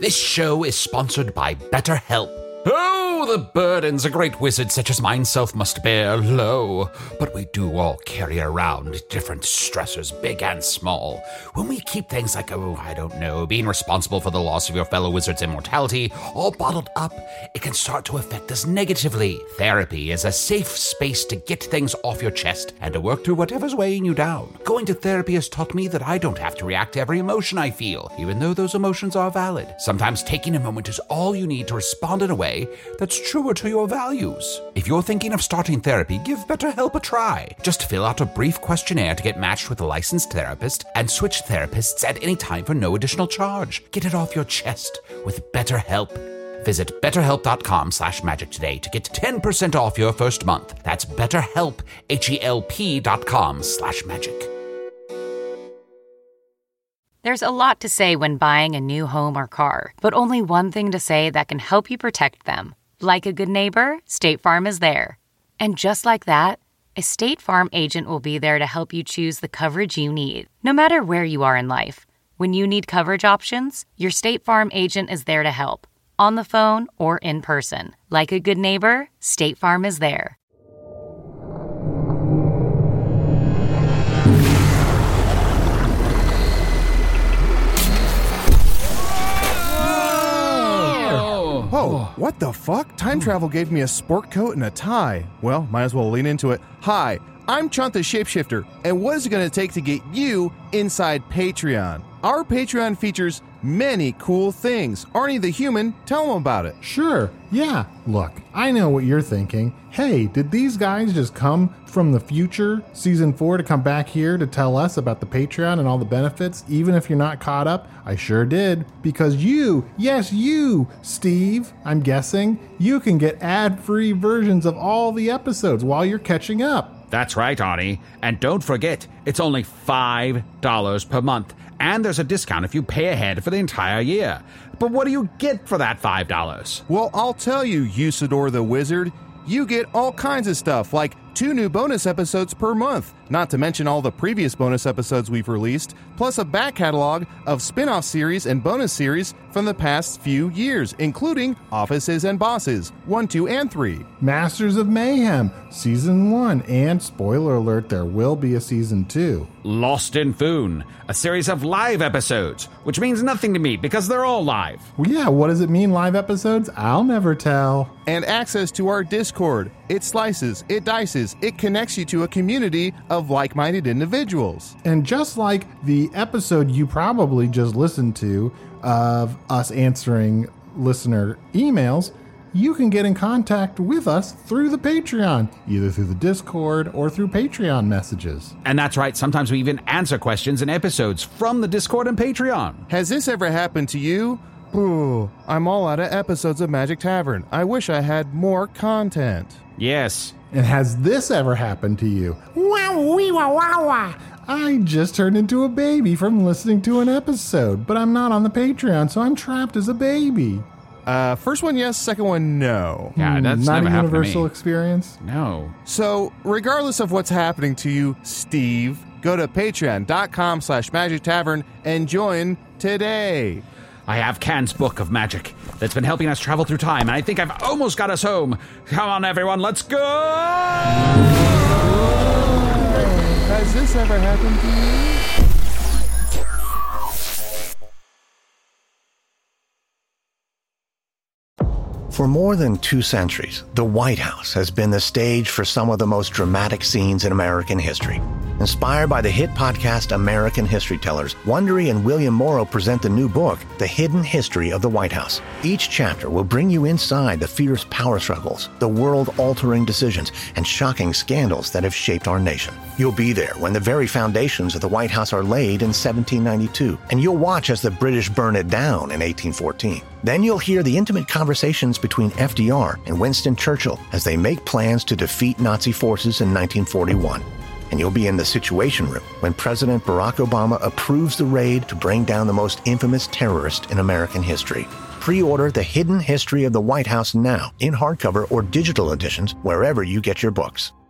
This show is sponsored by BetterHelp. Oh, the burdens a great wizard such as myself must bear, lo. But we do all carry around different stressors, big and small. When we keep things like, being responsible for the loss of your fellow wizard's immortality, all bottled up, it can start to affect us negatively. Therapy is a safe space to get things off your chest and to work through whatever's weighing you down. Going to therapy has taught me that I don't have to react to every emotion I feel, even though those emotions are valid. Sometimes taking a moment is all you need to respond in a way that's truer to your values. If you're thinking of starting therapy, give BetterHelp a try. Just fill out a brief questionnaire to get matched with a licensed therapist and switch therapists at any time for no additional charge. Get it off your chest with BetterHelp. Visit betterhelp.com/magic today to get 10% off your first month. That's BetterHelp, HELP.com/magic. There's a lot to say when buying a new home or car, but only one thing to say that can help you protect them. Like a good neighbor, State Farm is there. And just like that, a State Farm agent will be there to help you choose the coverage you need, no matter where you are in life. When you need coverage options, your State Farm agent is there to help, on the phone or in person. Like a good neighbor, State Farm is there. Whoa, what the fuck? Time travel gave me a sport coat and a tie. Well, might as well lean into it. Hi, I'm Chunt the Shapeshifter, and what is it going to take to get you inside Patreon? Our Patreon features many cool things. Arnie the Human, tell them about it. Sure, yeah. Look, I know what you're thinking. Hey, did these guys just come from the future, season 4, to come back here to tell us about the Patreon and all the benefits, even if you're not caught up? I sure did. Because you, yes you, Steve, I'm guessing, you can get ad-free versions of all the episodes while you're catching up. That's right, Arnie. And don't forget, it's only $5 per month. And there's a discount if you pay ahead for the entire year. But what do you get for that $5? Well, I'll tell you, Usador the Wizard. You get all kinds of stuff, like 2 new bonus episodes per month, not to mention all the previous bonus episodes we've released, plus a back catalog of spin-off series and bonus series from the past few years, including Offices and Bosses, 1, 2, and 3. Masters of Mayhem, Season 1, and spoiler alert, there will be a Season 2. Lost in Foon, a series of live episodes, which means nothing to me because they're all live. Well, yeah, what does it mean, live episodes? I'll never tell. And access to our Discord. It slices, it dices, it connects you to a community of like-minded individuals. And just like the episode you probably just listened to of us answering listener emails, you can get in contact with us through the Patreon, either through the Discord or through Patreon messages. And that's right, sometimes we even answer questions in episodes from the Discord and Patreon. Has this ever happened to you? Ooh, I'm all out of episodes of Magic Tavern. I wish I had more content. Yes. And has this ever happened to you? Wow, wee, wah, wah, wah. I just turned into a baby from listening to an episode, but I'm not on the Patreon, so I'm trapped as a baby. First one, yes. Second one, no. Yeah, that's not never a happened to universal me. experience? No. So, regardless of what's happening to you, Steve, go to patreon.com/Magic Tavern and join today. I have Can's Book of Magic that's been helping us travel through time, and I think I've almost got us home. Come on, everyone, let's go! Has this ever happened to you? For more than 2 centuries, the White House has been the stage for some of the most dramatic scenes in American history. Inspired by the hit podcast American History Tellers, Wondery and William Morrow present the new book, The Hidden History of the White House. Each chapter will bring you inside the fierce power struggles, the world-altering decisions, and shocking scandals that have shaped our nation. You'll be there when the very foundations of the White House are laid in 1792, and you'll watch as the British burn it down in 1814. Then you'll hear the intimate conversations between FDR and Winston Churchill as they make plans to defeat Nazi forces in 1941. And you'll be in the Situation Room when President Barack Obama approves the raid to bring down the most infamous terrorist in American history. Pre-order The Hidden History of the White House now in hardcover or digital editions wherever you get your books.